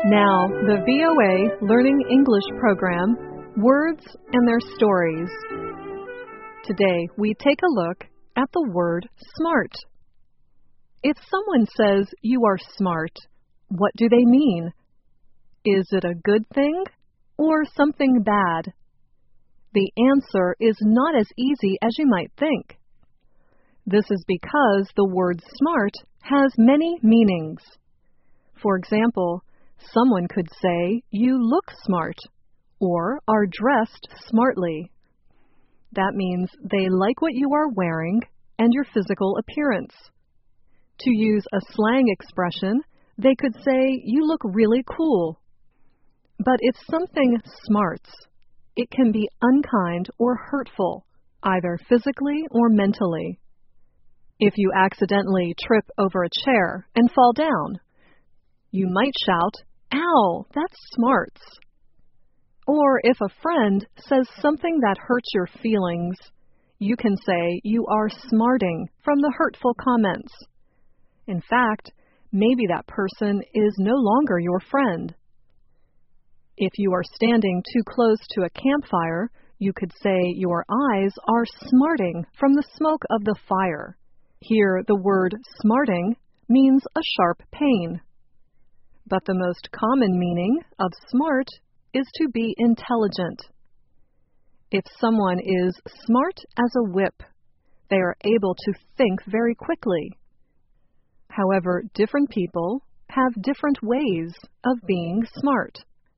Now, the VOA Learning English program, Words and Their Stories. Today, we take a look at the word smart. If someone says you are smart, what do they mean? Is it a good thing or something bad? The answer is not as easy as you might think. This is because the word smart has many meanings. For example, someone could say you look smart or are dressed smartly. That means they like what you are wearing and your physical appearance. To use a slang expression, they could say you look really cool. But if something smarts, it can be unkind or hurtful, either physically or mentally. If you accidentally trip over a chair and fall down, you might shout, "Ow, that smarts." Or if a friend says something that hurts your feelings, you can say you are smarting from the hurtful comments. In fact, maybe that person is no longer your friend. If you are standing too close to a campfire, you could say your eyes are smarting from the smoke of the fire. Here, the word smarting means a sharp pain. But the most common meaning of smart is to be intelligent. If someone is smart as a whip, they are able to think very quickly. However, different people have different ways of being smart.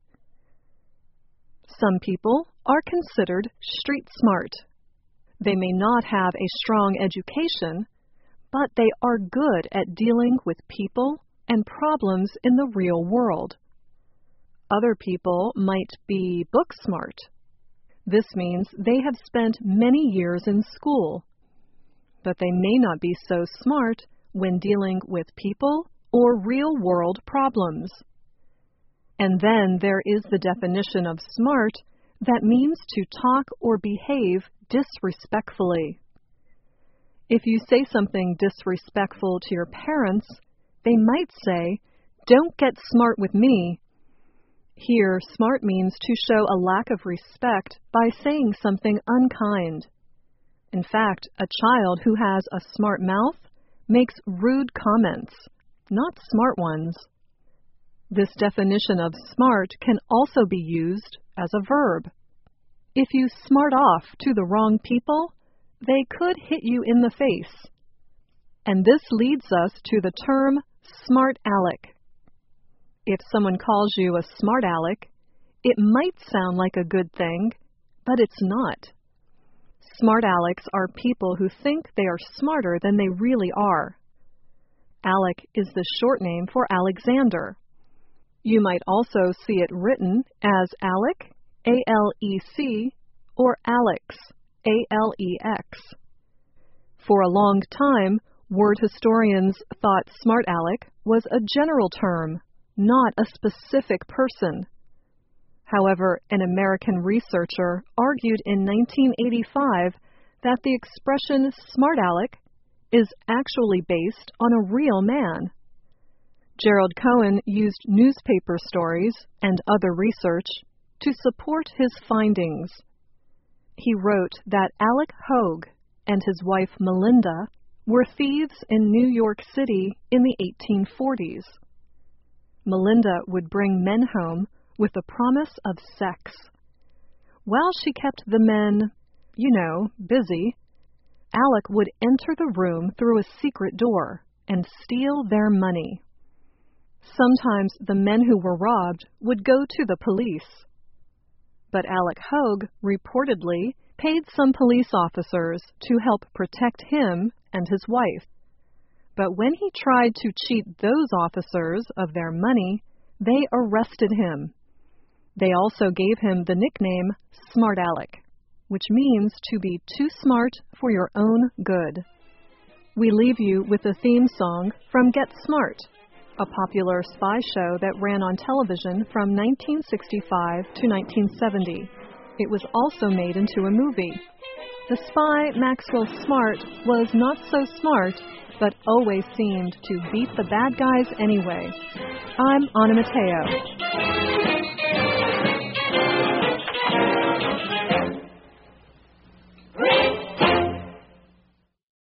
Some people are considered street smart. They may not have a strong education, but they are good at dealing with people and problems in the real world. Other people might be book smart. This means they have spent many years in school, but they may not be so smart when dealing with people or real-world problems. And then there is the definition of smart that means to talk or behave disrespectfully. If you say something disrespectful to your parents, they might say, "Don't get smart with me." Here, smart means to show a lack of respect by saying something unkind. In fact, a child who has a smart mouth makes rude comments, not smart ones. This definition of smart can also be used as a verb. If you smart off to the wrong people, they could hit you in the face. And this leads us to the term smart aleck. If someone calls you a smart aleck, it might sound like a good thing, but it's not. Smart alecks are people who think they are smarter than they really are. Alec is the short name for Alexander. You might also see it written as Alec, A-L-E-C, or Alex, A-L-E-X. For a long time, word historians thought smart aleck was a general term, not a specific person. However, an American researcher argued in 1985 that the expression smart aleck is actually based on a real man. Gerald Cohen used newspaper stories and other research to support his findings. He wrote that Alec Hogue and his wife Melinda were thieves in New York City in the 1840s. Melinda would bring men home with the promise of sex. While she kept the men, busy, Alec would enter the room through a secret door and steal their money. Sometimes the men who were robbed would go to the police. But Alec Hogue reportedly paid some police officers to help protect him and his wife. But when he tried to cheat those officers of their money, they arrested him. They also gave him the nickname Smart Alec, which means to be too smart for your own good. We leave you with a theme song from Get Smart, a popular spy show that ran on television from 1965 to 1970. It was also made into a movie. The spy, Maxwell Smart, was not so smart but always seemed to beat the bad guys anyway. I'm Anna Matteo.